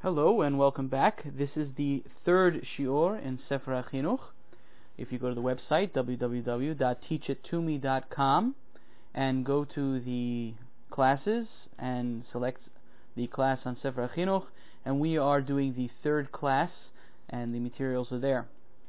Hello and welcome back. This is the third shiur in Sefer HaChinuch. If you go to the website www.teachittome.com and go to the classes and select the class on Sefer HaChinuch, and we are doing the third class and the materials are there.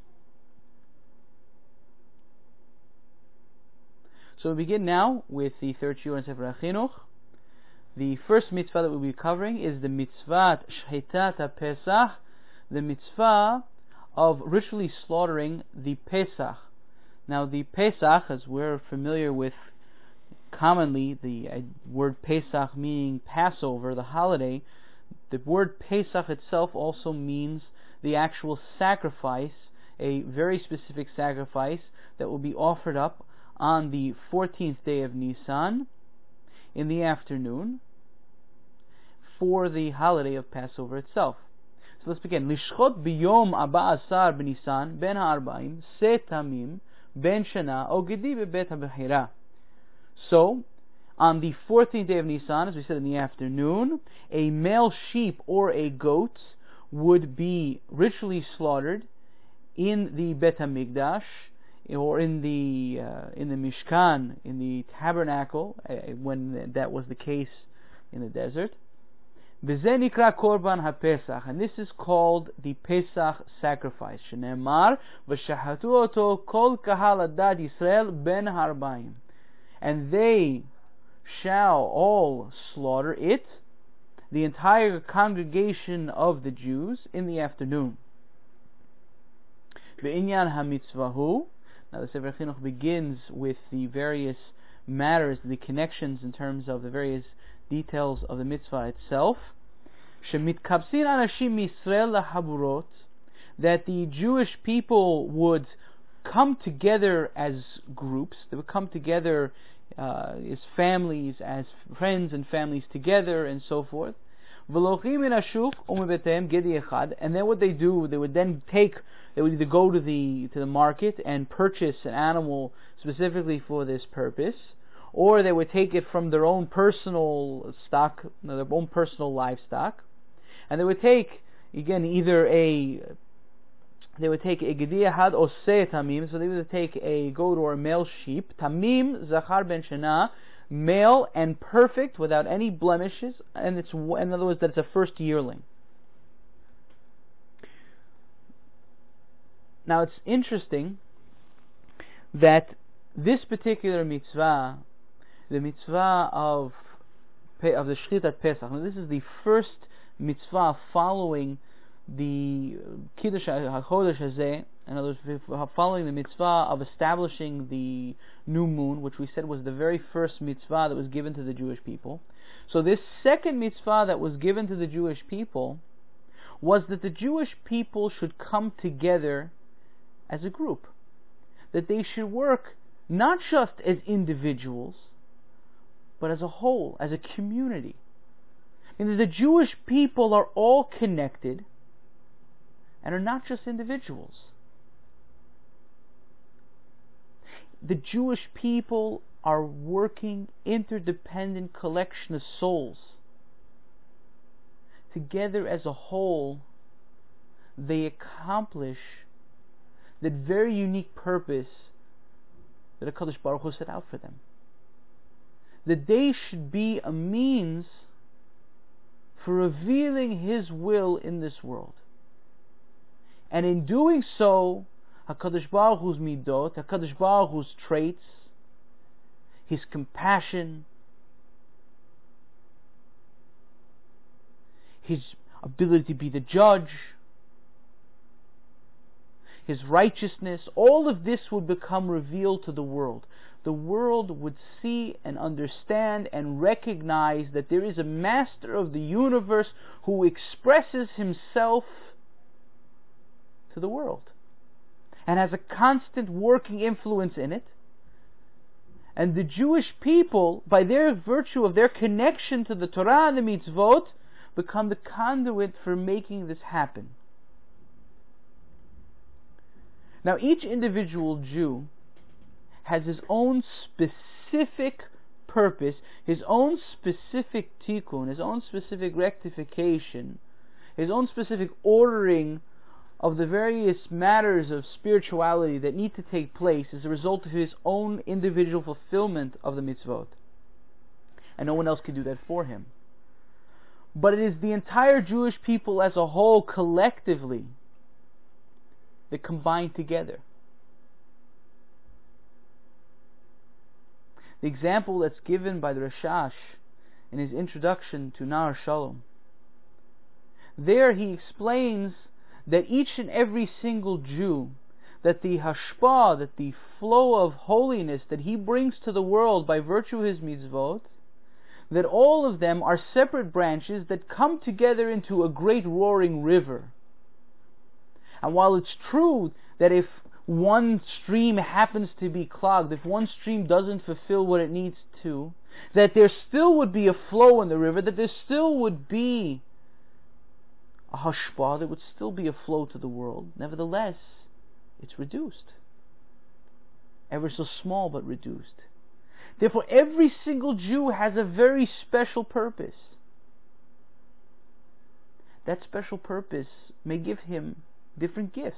So we begin now with the third shiur in Sefer HaChinuch. The first mitzvah that we'll be covering is the mitzvah Shchitat HaPesach, the mitzvah of ritually slaughtering the Pesach. Now the Pesach, as we're familiar with commonly, the word Pesach meaning Passover, the holiday, the word Pesach itself also means the actual sacrifice, a very specific sacrifice that will be offered up on the 14th day of Nisan, in the afternoon, for the holiday of Passover itself. So let's begin. Lishchot biyom aba asar b'Nisan ben ha'arba'im se tamim ben shana o gedi bebet ha'bechira. So, on the 14th day of Nisan, as we said in the afternoon, a male sheep or a goat would be ritually slaughtered in the Bet HaMikdash, or in the Mishkan, in the tabernacle, when that was the case in the desert. V'zeh nikra korban haPesach, and this is called the Pesach sacrifice. Shenemar v'shahatu oto kol kahal adat Yisrael ben harbaim, and they shall all slaughter it, the entire congregation of the Jews, in the afternoon. V'inyan hamitzvahu. Now the Sefer Chinuch begins with the various matters, the connections in terms of the various details of the mitzvah itself. Shemitkapsin anashim Yisrael lahaburot, that the Jewish people would come together as groups. They would come together as families, as friends and families together, and so forth. And then what they do, they would either go to the market and purchase an animal specifically for this purpose, or they would take it from their own personal stock, their own personal livestock, and they would take again a gedi had oseh tamim, so they would take a goat or a male sheep, tamim zachar ben shana, male and perfect without any blemishes, and it's, in other words, that it's a first yearling. Now it's interesting that this particular mitzvah, the mitzvah of the Shchitat Pesach, now this is the first mitzvah following the Kiddush HaChodesh Hazeh, in other words, following the mitzvah of establishing the new moon, which we said was the very first mitzvah that was given to the Jewish people. So this second mitzvah that was given to the Jewish people was that the Jewish people should come together as a group, that they should work not just as individuals, but as a whole, as a community. And the Jewish people are all connected and are not just individuals. The Jewish people are working interdependent collection of souls. Together as a whole, they accomplish that very unique purpose that HaKadosh Baruch Hu set out for them. That they should be a means for revealing His will in this world. And in doing so, HaKadosh Baruch Hu's midot, HaKadosh Baruch Hu's traits, His compassion, His ability to be the judge, His righteousness, all of this would become revealed to the world. The world would see and understand and recognize that there is a master of the universe who expresses himself to the world and has a constant working influence in it. And the Jewish people, by their virtue of their connection to the Torah and the mitzvot, become the conduit for making this happen. Now, each individual Jew has his own specific purpose, his own specific tikkun, his own specific rectification his own specific ordering of the various matters of spirituality that need to take place as a result of his own individual fulfillment of the mitzvot. And no one else can do that for him. But it is the entire Jewish people as a whole, collectively, that combine together. The example that's given by the Rashash in his introduction to Nahar Shalom, there he explains that each and every single Jew, that the hashpah, that the flow of holiness that he brings to the world by virtue of his mitzvot, that all of them are separate branches that come together into a great roaring river. And while it's true that if one stream happens to be clogged, if one stream doesn't fulfill what it needs to, that there still would be a flow in the river, that there still would be a hashpah, there would still be a flow to the world. Nevertheless, it's reduced. Ever so small, but reduced. Therefore, every single Jew has a very special purpose. That special purpose may give him different gifts.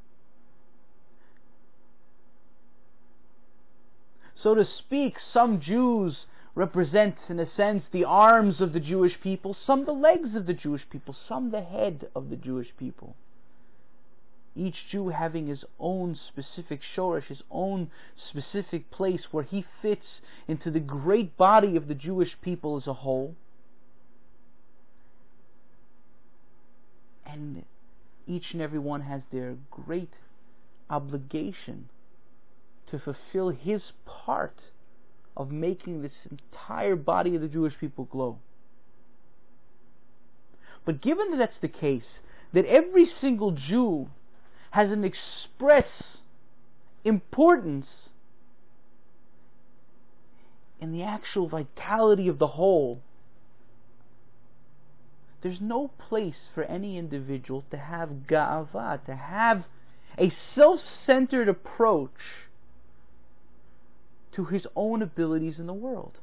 So to speak, some Jews represent, in a sense, the arms of the Jewish people, some the legs of the Jewish people, some the head of the Jewish people. Each Jew having his own specific shorish, his own specific place where he fits into the great body of the Jewish people as a whole. And each and every one has their great obligation to fulfill his part of making this entire body of the Jewish people glow. But given that that's the case, that every single Jew has an express importance in the actual vitality of the whole, there's no place for any individual to have ga'ava, to have a self-centered approach to his own abilities in the world.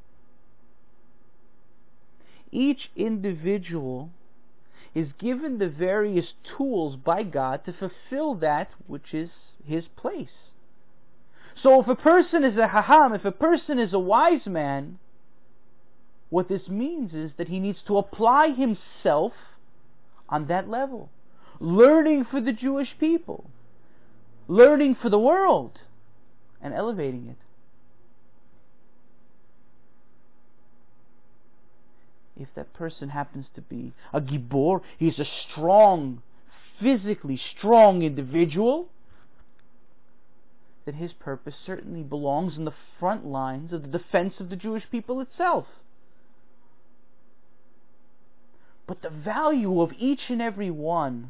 Each individual is given the various tools by God to fulfill that which is his place. So if a person is a haham, if a person is a wise man, what this means is that he needs to apply himself on that level, learning for the Jewish people, learning for the world, and elevating it. If that person happens to be a gibor, he's a strong, physically strong individual, then his purpose certainly belongs in the front lines of the defense of the Jewish people itself. But the value of each and every one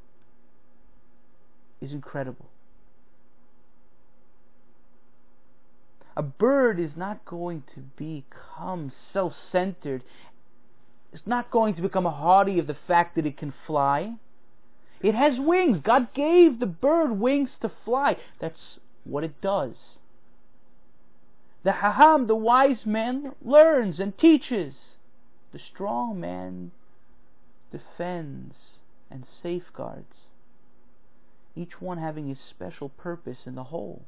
is incredible. A bird is not going to become self-centered. It's not going to become haughty of the fact that it can fly. It has wings. God gave the bird wings to fly. That's what it does. The haham, the wise man, learns and teaches. The strong man defends and safeguards. Each one having his special purpose in the whole.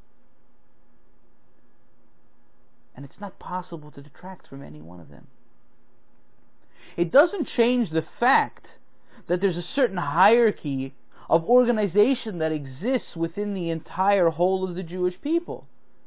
And it's not possible to detract from any one of them. It doesn't change the fact that there's a certain hierarchy of organization that exists within the entire whole of the Jewish people.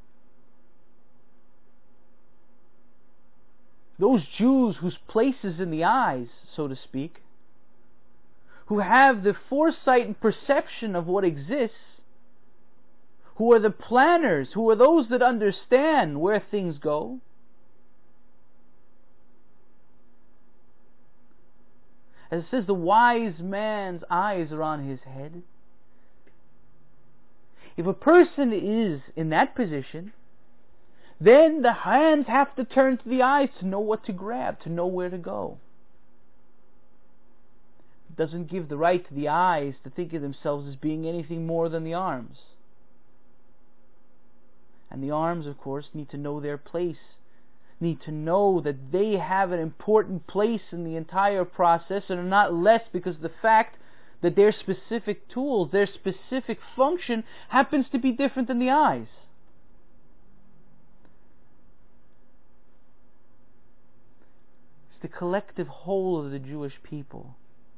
Those Jews whose place is in the eyes, so to speak, who have the foresight and perception of what exists, who are the planners, who are those that understand where things go, as it says, the wise man's eyes are on his head. If a person is in that position, then the hands have to turn to the eyes to know what to grab, to know where to go. It doesn't give the right to the eyes to think of themselves as being anything more than the arms. And the arms, of course, need to know their place, need to know that they have an important place in the entire process and are not less because of the fact that their specific tools, their specific function happens to be different than the eyes. It's the collective whole of the Jewish people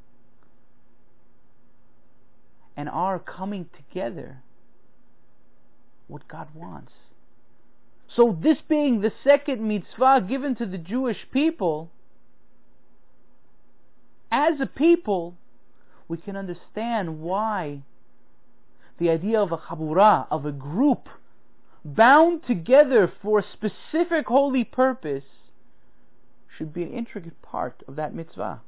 and our coming together what God wants. So this being the second mitzvah given to the Jewish people, as a people, we can understand why the idea of a chabura, of a group, bound together for a specific holy purpose, should be an intricate part of that mitzvah.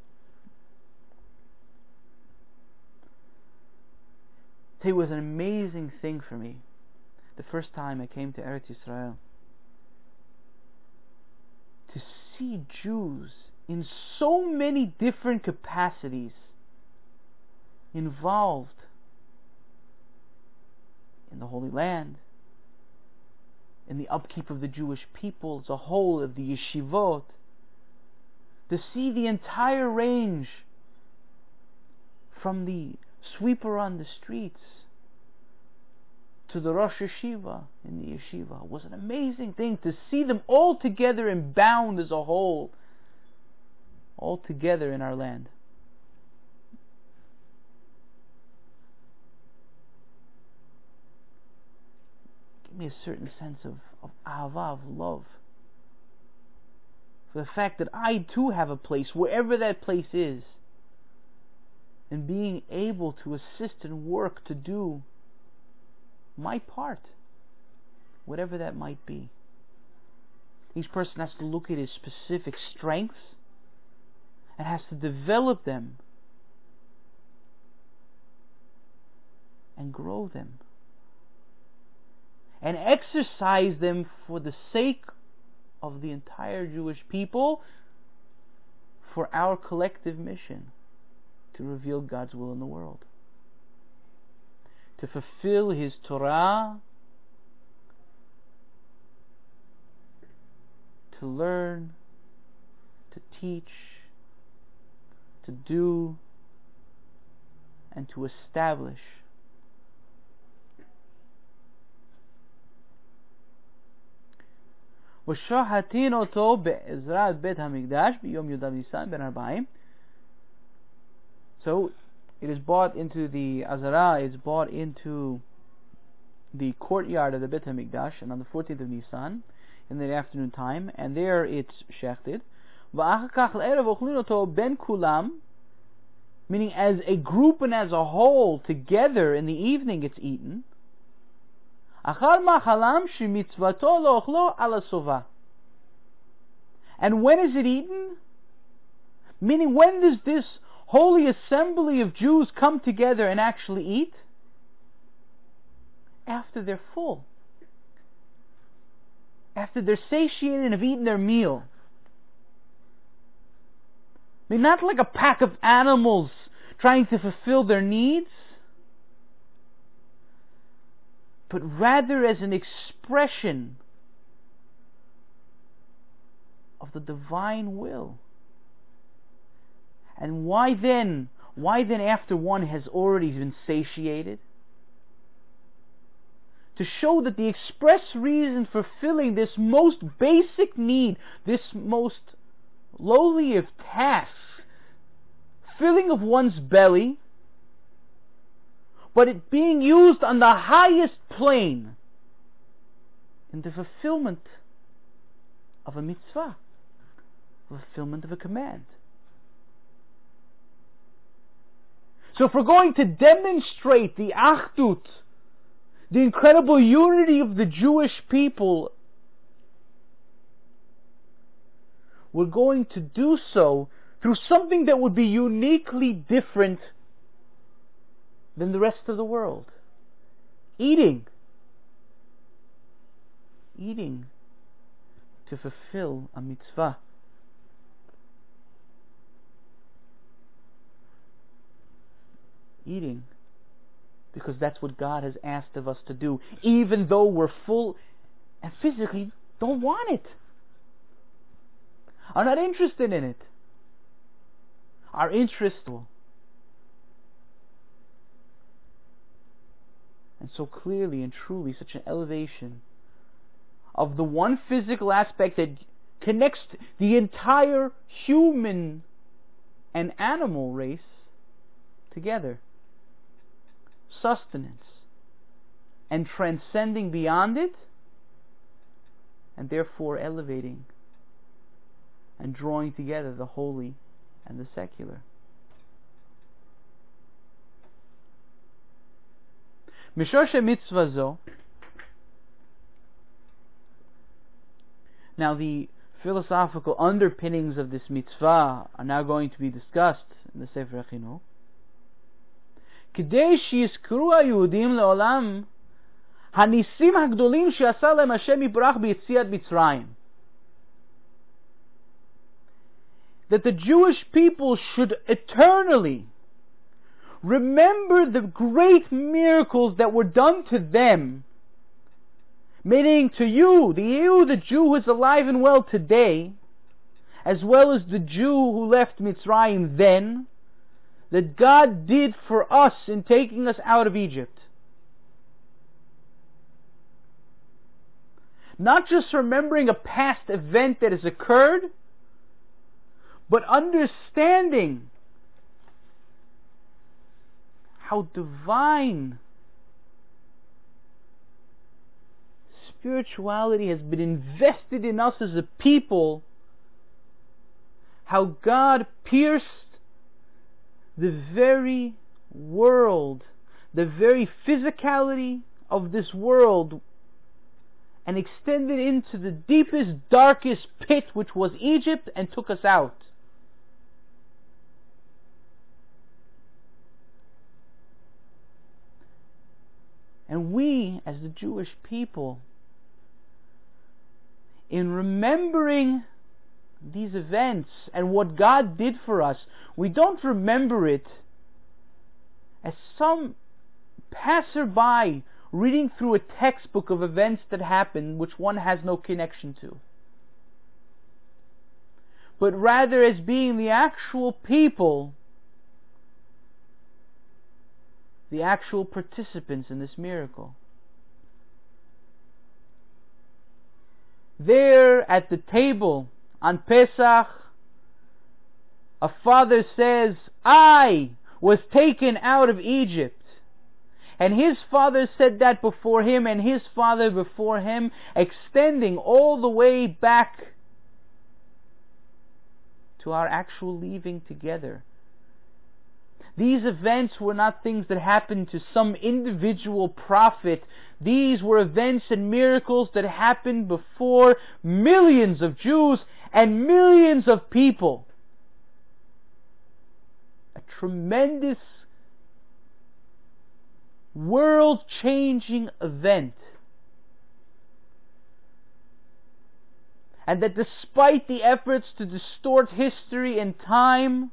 It was an amazing thing for me the first time I came to Eretz Yisrael, to see Jews in so many different capacities involved in the Holy Land, in the upkeep of the Jewish people as a whole, of the yeshivot, to see the entire range from the sweeper on the streets to the Rosh Yeshiva in the yeshiva. It was an amazing thing to see them all together and bound as a whole, all together in our land. Give me a certain sense of ahava, of love, for the fact that I too have a place, wherever that place is, and being able to assist and work to do my part, whatever that might be. Each person has to look at his specific strengths and has to develop them and grow them and exercise them for the sake of the entire Jewish people, for our collective mission to reveal God's will in the world, to fulfill His Torah, to learn, to teach, to do, and to establish. وشاهدين אותו بعزرات بيت המקדש ביום י"ד ניסן בן 40. So it is brought into the Azara, it's brought into the courtyard of the Beit HaMikdash, and on the 14th of Nisan, in the afternoon time, and there it's shechted. ואחר כך לערב אוכלים אותו בין כולם, meaning as a group and as a whole, together in the evening it's eaten. אחר מאכלם שמצוותו לאוכלו על הסובה. And when is it eaten? Meaning, when does this holy assembly of Jews come together and actually eat? After they're full. After they're satiated and have eaten their meal. I mean, not like a pack of animals trying to fulfill their needs, but rather as an expression of the divine will. And why then after one has already been satiated? To show that the express reason for filling this most basic need, this most lowly of tasks, filling of one's belly, but it being used on the highest plane in the fulfillment of a mitzvah, fulfillment of a command. So if we're going to demonstrate the achdut, the incredible unity of the Jewish people, we're going to do so through something that would be uniquely different than the rest of the world. Eating to fulfill a mitzvah. Eating because that's what God has asked of us to do, even though we're full and physically don't want it. are not interested in it. Our interest. And so clearly and truly such an elevation of the one physical aspect that connects the entire human and animal race together. Sustenance. And transcending beyond it, and therefore elevating and drawing together the holy and the secular. Mishoshe mitzvah zo. Now the philosophical underpinnings of this mitzvah are now going to be discussed in the Sefer HaChinuch. K'dei sheyizkuru haYehudim le'olam hanisim hagdolim she'asa lehem Hashem yitbarach b'yetziat Mitzrayim. That the Jewish people should eternally remember the great miracles that were done to them, meaning to you, the Jew who is alive and well today, as well as the Jew who left Mitzrayim then, that God did for us in taking us out of Egypt. Not just remembering a past event that has occurred, but understanding how divine spirituality has been invested in us as a people, how God pierced the very world, the very physicality of this world, and extended into the deepest, darkest pit, which was Egypt, and took us out. And we, as the Jewish people, in remembering these events and what God did for us, we don't remember it as some passerby reading through a textbook of events that happened which one has no connection to, but rather as being the actual people, the actual participants in this miracle. There at the table on Pesach, a father says, I was taken out of Egypt. And his father said that before him, and his father before him, extending all the way back to our actual leaving together. These events were not things that happened to some individual prophet. These were events and miracles that happened before millions of Jews and millions of people. A tremendous world-changing event. And that despite the efforts to distort history and time,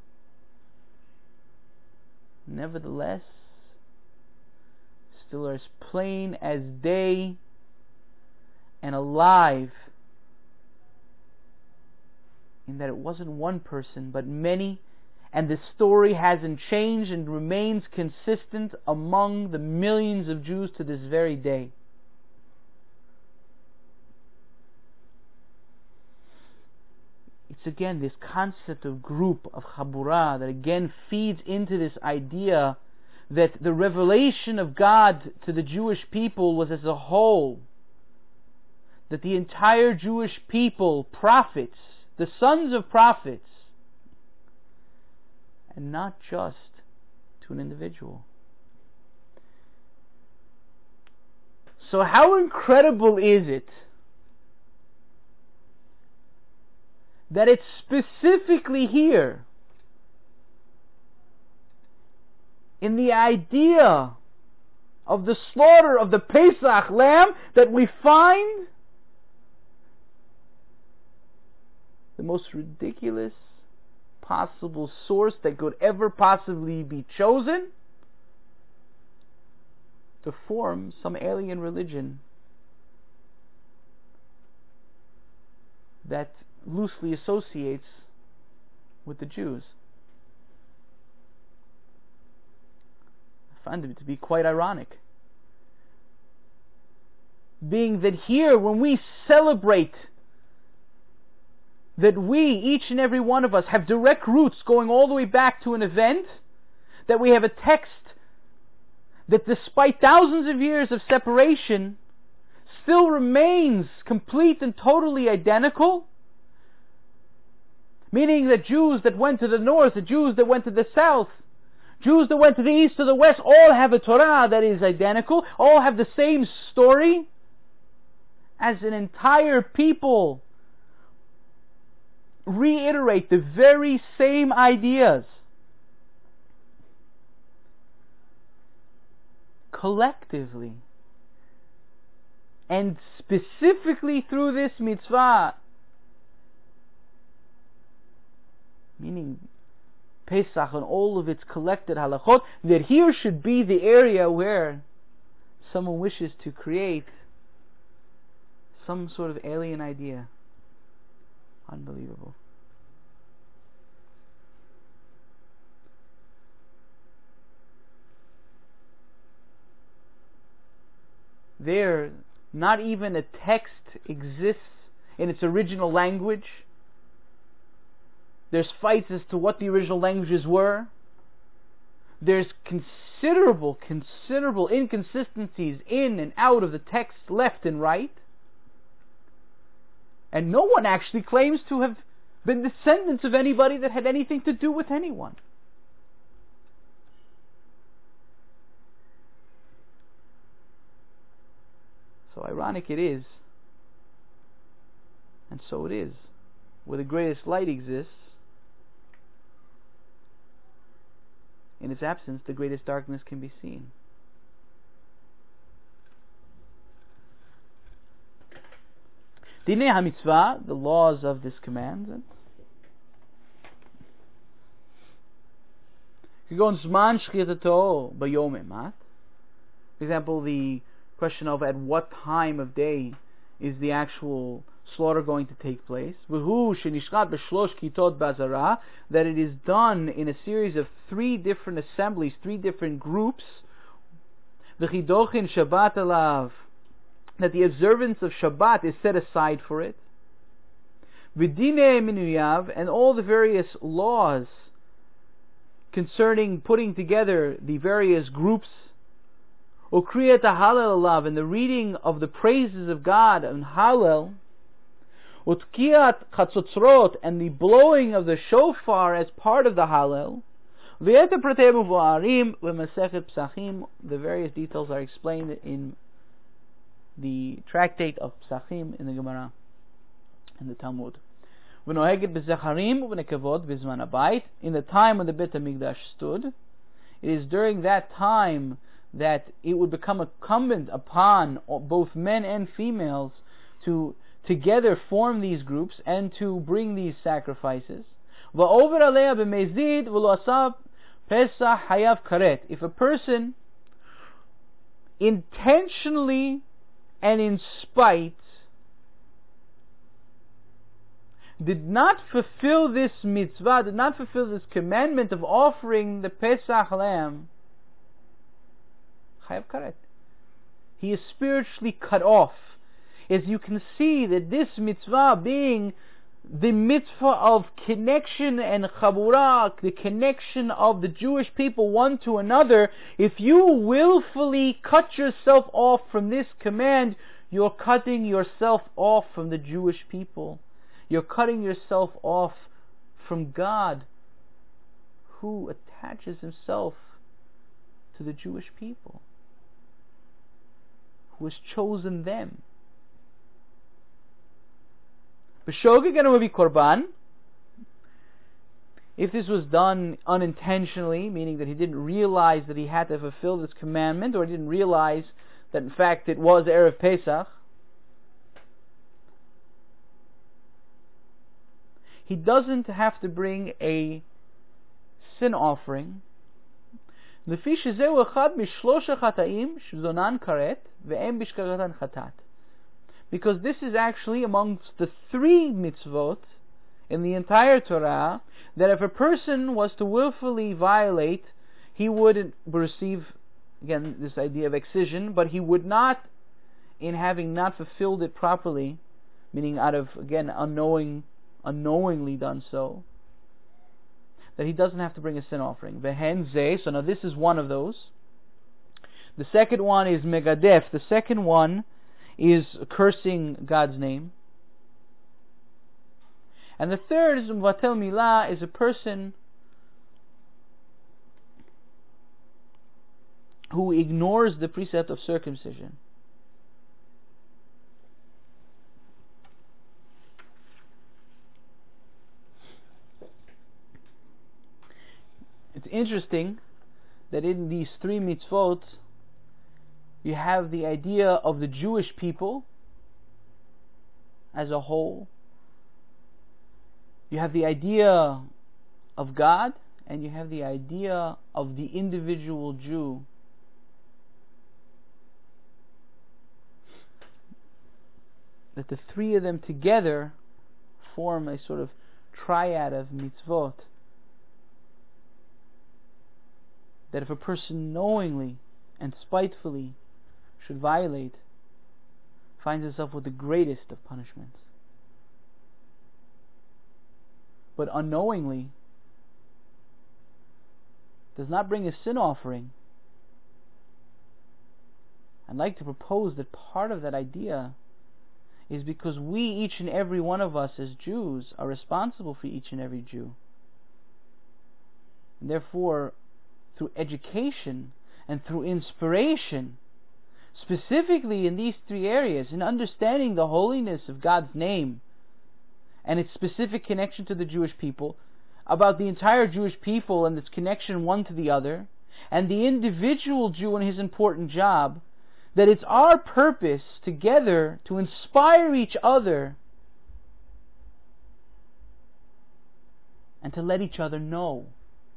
nevertheless, still are as plain as day and alive, in that it wasn't one person but many, and the story hasn't changed and remains consistent among the millions of Jews to this very day. It's again this concept of group, of Chabura, that again feeds into this idea that the revelation of God to the Jewish people was as a whole. That the entire Jewish people, prophets, the sons of prophets, and not just to an individual. So how incredible is it that it's specifically here, in the idea of the slaughter of the Pesach lamb, that we find the most ridiculous possible source that could ever possibly be chosen to form some alien religion that loosely associates with the Jews. I find it to be quite ironic. Being that here, when we celebrate that we, each and every one of us, have direct roots going all the way back to an event, that we have a text that despite thousands of years of separation, still remains complete and totally identical, meaning that Jews that went to the north, the Jews that went to the south, Jews that went to the east or the west, all have a Torah that is identical, all have the same story, as an entire people reiterate the very same ideas. Collectively. And specifically through this mitzvah. Meaning Pesach and all of its collected halachot, that here should be the area where someone wishes to create some sort of alien idea. Unbelievable. There, not even a text exists in its original language. There's fights as to what the original languages were. There's considerable inconsistencies in and out of the text, left and right. And no one actually claims to have been descendants of anybody that had anything to do with anyone. So ironic it is, and so it is, where the greatest light exists, in its absence the greatest darkness can be seen. Dinei HaMitzvah, the laws of this command. Zman Shchitato Bayom Emat. For example, the question of at what time of day is the actual slaughter going to take place. V'hu shenishchat b'shlosh kitot bazara, that it is done in a series of 3 different assemblies, 3 different groups. V'chidochin Shabbat alav, that the observance of Shabbat is set aside for it. V'dinei minuyav, and all the various laws concerning putting together the various groups. Ukriyat Hallel alav, and the reading of the praises of God and Hallel. Utkiyat Chatzotzrot, and the blowing of the shofar as part of the Hallel. V'yeta Pratei Muvarim v'Masechet Psachim, the various details are explained in the tractate of Psachim in the Gemara and the Talmud. V'noheget b'zecharim v'nekavot b'zman habayit, in the time when the Beit HaMikdash stood, it is during that time that it would become incumbent upon both men and females to together form these groups and to bring these sacrifices. V'over aleya b'mezid v'lo asab pesach hayav karet. If a person intentionally and in spite did not fulfill this mitzvah, did not fulfill this commandment of offering the Pesach lamb, chayav karet, he is spiritually cut off. As you can see that this mitzvah being the mitzvah of connection and chabura, the connection of the Jewish people one to another, if you willfully cut yourself off from this command, you're cutting yourself off from the Jewish people. You're cutting yourself off from God, who attaches himself to the Jewish people, who has chosen them. B'shogeg and Rabbi Korban, if this was done unintentionally, meaning that he didn't realize that he had to fulfill this commandment, or he didn't realize that in fact it was Erev Pesach, he doesn't have to bring a sin offering. Because this is actually amongst the 3 mitzvot in the entire Torah that if a person was to willfully violate, he would receive, again, this idea of excision, but he would not, in having not fulfilled it properly, meaning out of, again, unknowingly done so, that he doesn't have to bring a sin offering. Vehen zeh, so now this is one of those. The second one is megadef. The second one is cursing God's name. And the third is mvatel milah, is a person who ignores the precept of circumcision. It's interesting that in these three mitzvot you have the idea of the Jewish people as a whole, you have the idea of God, and you have the idea of the individual Jew. That the three of them together form a sort of triad of mitzvot. That if a person knowingly and spitefully should violate, finds himself with the greatest of punishments. But unknowingly does not bring a sin offering. I'd like to propose that part of that idea is because we, each and every one of us as Jews, are responsible for each and every Jew. And therefore, through education and through inspiration, specifically in these three areas, in understanding the holiness of God's name and its specific connection to the Jewish people, about the entire Jewish people and its connection one to the other, and the individual Jew and his important job, that it's our purpose together to inspire each other and to let each other know.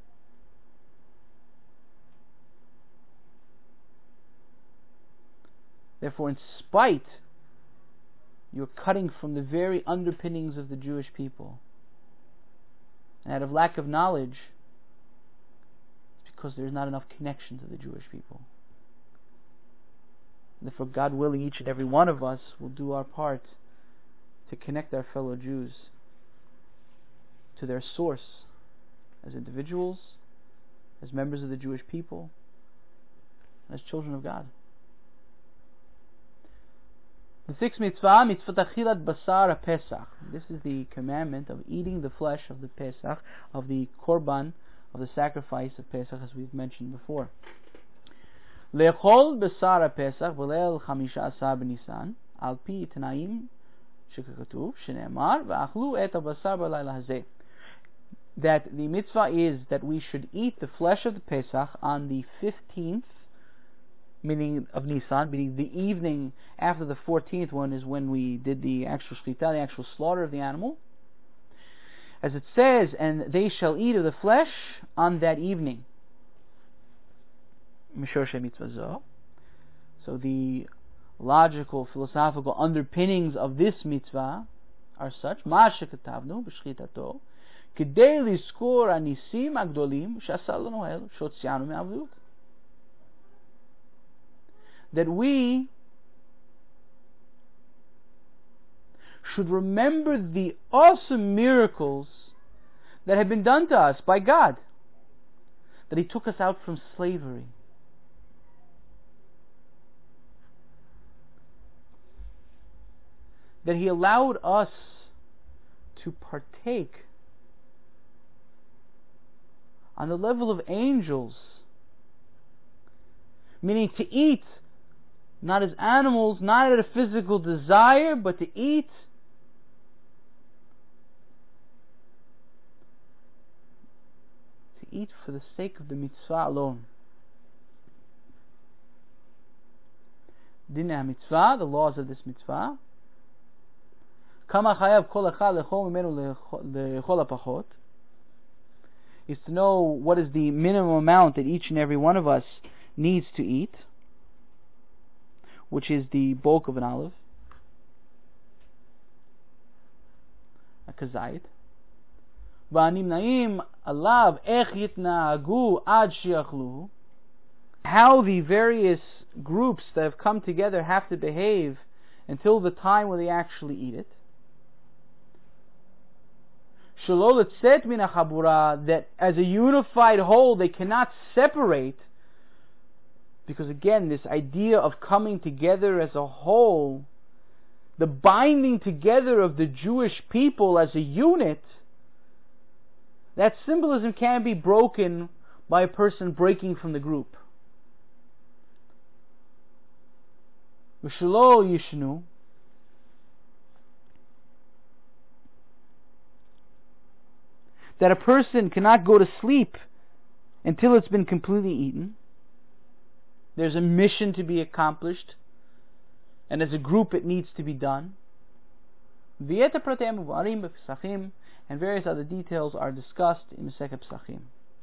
Therefore, in spite, you're cutting from the very underpinnings of the Jewish people. And out of lack of knowledge, it's because there's not enough connection to the Jewish people. And therefore, God willing, each and every one of us will do our part to connect our fellow Jews to their source as individuals, as members of the Jewish people, as children of God. The sixth mitzvah, mitzvah achilat basar Pesach. This is the commandment of eating the flesh of the Pesach, of the korban, of the sacrifice of Pesach, as we've mentioned before. Le'chol basar Pesach v'leil 15 b'Nisan, al pi tanaim shekatuv shene'emar v'achlu et habasar b'layla hazeh. That the mitzvah is that we should eat the flesh of the Pesach on the 15th, meaning of Nisan, meaning the evening after the 14th one is when we did the actual shlita, the actual slaughter of the animal. As it says, and they shall eat of the flesh on that evening. So the logical, philosophical underpinnings of this mitzvah are such: Ma shekatavnu b'shchitato k'dei lizkor hanisim agdolim she'asa lanu ha'el she'otzianu me'avlut. That we should remember the awesome miracles that have been done to us by God. That He took us out from slavery. That He allowed us to partake on the level of angels. Meaning to eat not as animals, not out of physical desire, but to eat for the sake of the mitzvah alone. Dinah mitzvah, the laws of this mitzvah. Kama chayav kol echad lechol mimenu lechol hapachot, is to know what is the minimum amount that each and every one of us needs to eat, which is the bulk of an olive, a kazayit. והנמנעים עליו איך יתנהגו עד שיאכלו, how the various groups that have come together have to behave until the time when they actually eat it. שלא לצאת מן החבורה, that as a unified whole they cannot separate, because again this idea of coming together as a whole, the binding together of the Jewish people as a unit, that symbolism can't be broken by a person breaking from the group. ושלא ישנו, that a person cannot go to sleep until it's been completely eaten. There's a mission to be accomplished, and as a group it needs to be done. And various other details are discussed in Masechet Pesachim.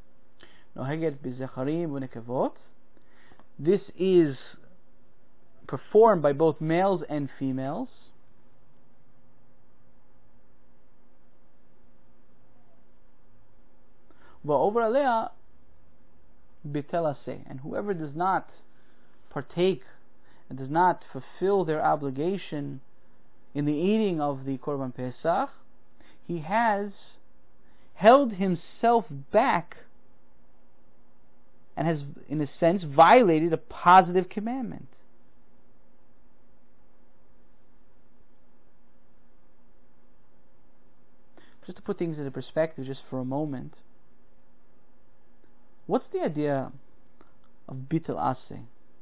This is performed by both males and females. And whoever does not partake and does not fulfill their obligation in the eating of the Korban Pesach, he has held himself back and has, in a sense, violated a positive commandment. Just to put things into perspective just for a moment, what's the idea of bitul aseh?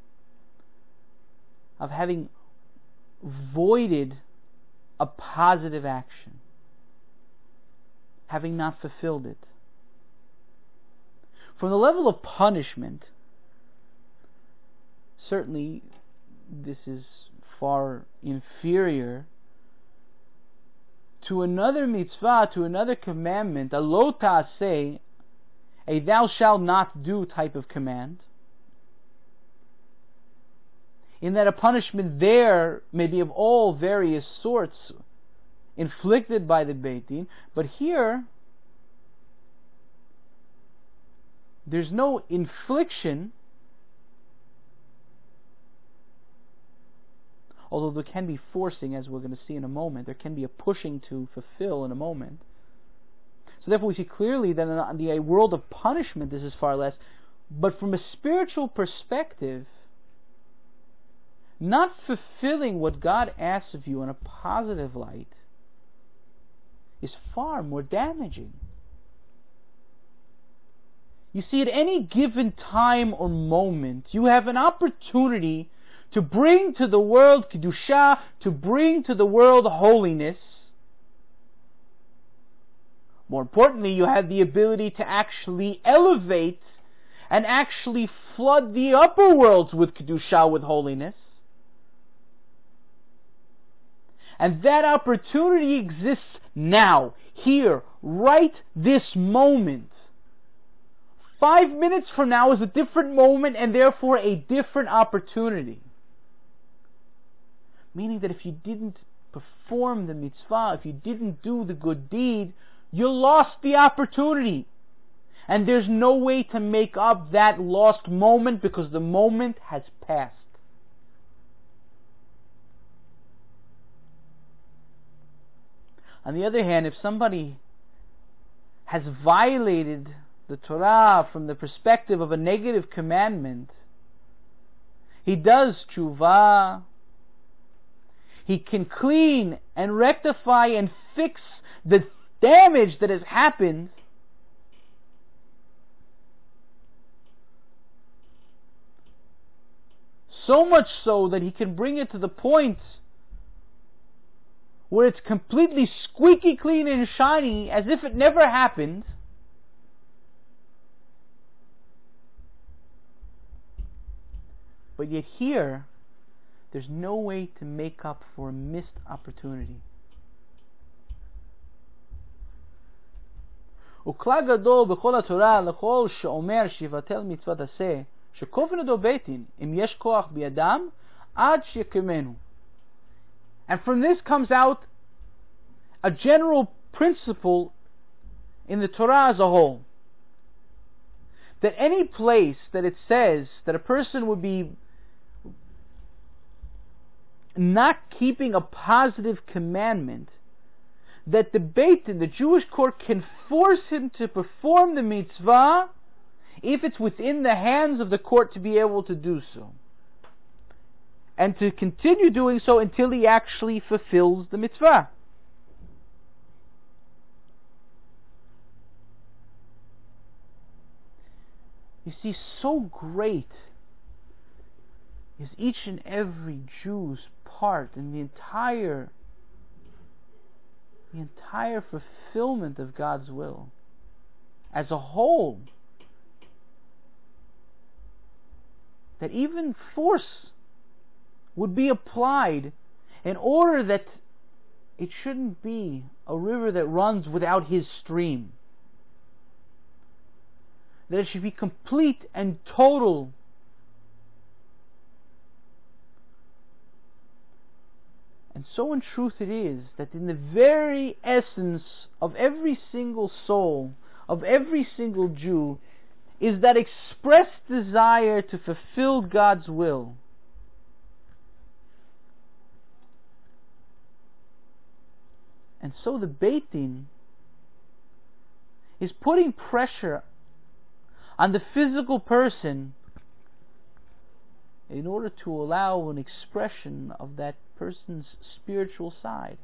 Of having voided a positive action, having not fulfilled it. From the level of punishment, certainly this is far inferior to another mitzvah, to another commandment, a lo ta'aseh, a thou shalt not do type of command, in that a punishment there may be of all various sorts inflicted by the Beit Din, but here there's no infliction, although there can be forcing, as we're going to see in a moment. There can be a pushing to fulfill in a moment. So therefore we see clearly that in the world of punishment this is far less, but from a spiritual perspective, not fulfilling what God asks of you in a positive light is far more damaging. You see, at any given time or moment, you have an opportunity to bring to the world Kedusha, to bring to the world holiness. More importantly, you have the ability to actually elevate and actually flood the upper worlds with Kedusha, with holiness. And that opportunity exists now, here, right this moment. 5 minutes from now is a different moment and therefore a different opportunity. Meaning that if you didn't perform the mitzvah, if you didn't do the good deed, you lost the opportunity. And there's no way to make up that lost moment because the moment has passed. On the other hand, if somebody has violated the Torah from the perspective of a negative commandment, he does tshuva, he can clean and rectify and fix the damage that has happened, so much so that he can bring it to the point where it's completely squeaky clean and shiny as if it never happened. But yet here, there's no way to make up for a missed opportunity. וכלל גדול בכל התורה לכל שאומר שיבטל מצוות עשה, שכופן ידו בית דין, אם יש כוח בידם, עד שיקיימנו. And from this comes out a general principle in the Torah as a whole, that any place that it says that a person would be not keeping a positive commandment, that the Beit Din, the Jewish court, can force him to perform the mitzvah if it's within the hands of the court to be able to do so, and to continue doing so until he actually fulfills the mitzvah. You see, so great is each and every Jew's part in the entire fulfillment of God's will as a whole, that even force would be applied in order that it shouldn't be a river that runs without his stream, that it should be complete and total. And so in truth it is that in the very essence of every single soul, of every single Jew, is that expressed desire to fulfill God's will. And so the Beit Din is putting pressure on the physical person in order to allow an expression of that person's spiritual side.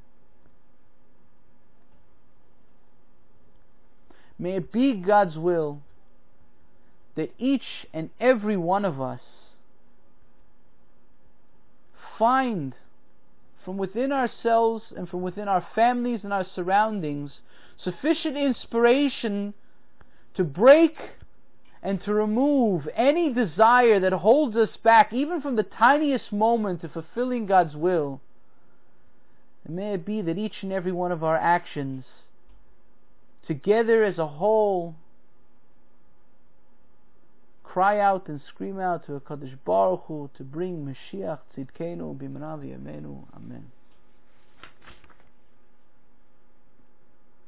May it be God's will that each and every one of us find from within ourselves and from within our families and our surroundings sufficient inspiration to break and to remove any desire that holds us back, even from the tiniest moment of fulfilling God's will. And may it be that each and every one of our actions, together as a whole, cry out and scream out to HaKadosh Baruch Hu to bring Mashiach Tzidkenu B'marav Yameinu. Amen.